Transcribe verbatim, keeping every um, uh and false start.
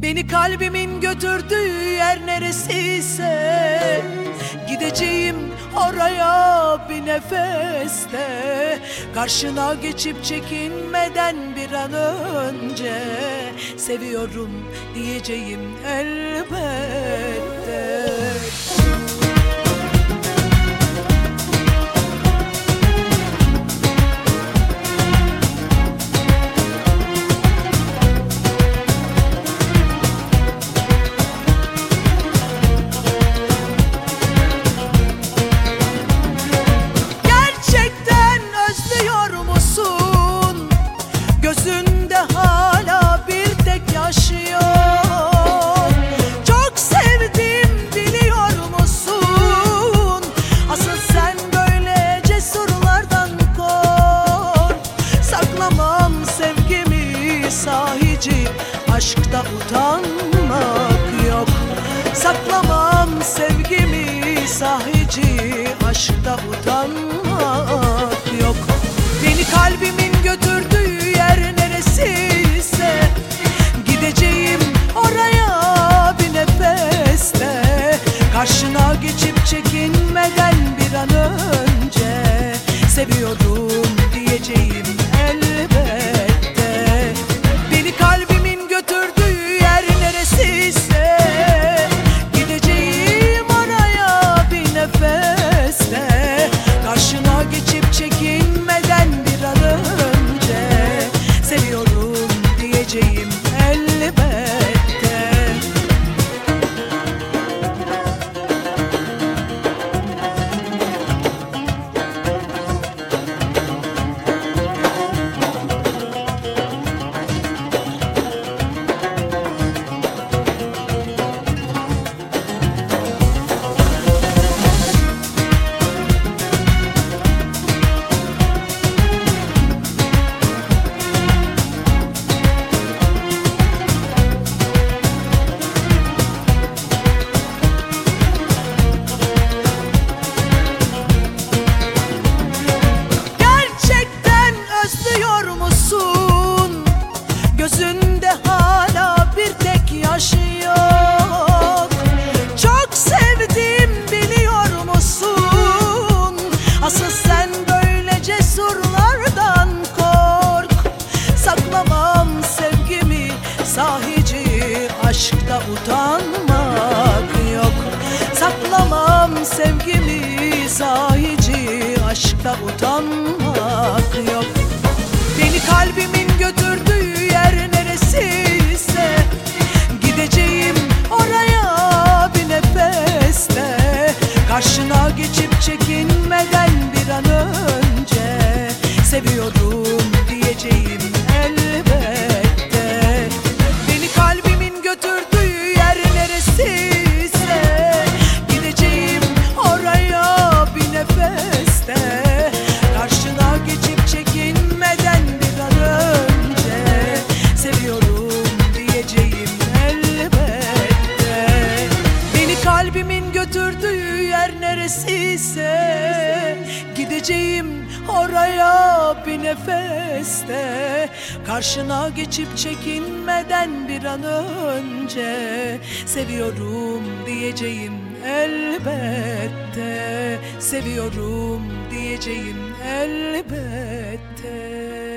Beni kalbimin götürdüğü yer neresiyse gideceğim oraya bir nefeste. Karşına geçip çekinmeden bir an önce seviyorum diyeceğim elbette. Gözünde hala bir tek yaş yok. Çok sevdim biliyor musun? Asıl sen böyle cesurlardan kork. Saklamam sevgimi sahici, aşkta utanmak yok. Saklamam sevgimi sahici, aşkta utanmak yok. Beni kalbimin götürdüğü yer neresiyse gideceğim oraya bir nefeste. Karşına geçip çekinmeden bir an önce seviyorum diyeceğim elbette. Beni kalbimin götürdüğü yer neresiyse gideceğim oraya bir nefeste. Karşına geçip çekinmeden bir an önce seviyorum diyeceğim elbette. Gözünde hala bir tek yaş yok. Çok sevdim biliyor musun? Asıl sen böyle cesurlardan kork. Saklamam sevgimi sahici, aşkta utanmak yok. Saklamam sevgimi sahici, aşkta utanmak yok. Beni kalbimin götürdüğü yer neresiyse gideceğim oraya bir nefeste. Karşına geçip çekinmeden bir an önce seviyorum diyeceğim elbette. Beni kalbimin götürdüğü yer neresiyse gideceğim oraya bir nefeste. Karşına geçip çekinmeden bir an önce seviyorum diyeceğim elbette. Beni kalbimin götürdüğü yer neresiyse gideceğim oraya bir nefeste. Karşına geçip çekinmeden bir an önce seviyorum diyeceğim elbette. Seviyorum diyeceğim elbette.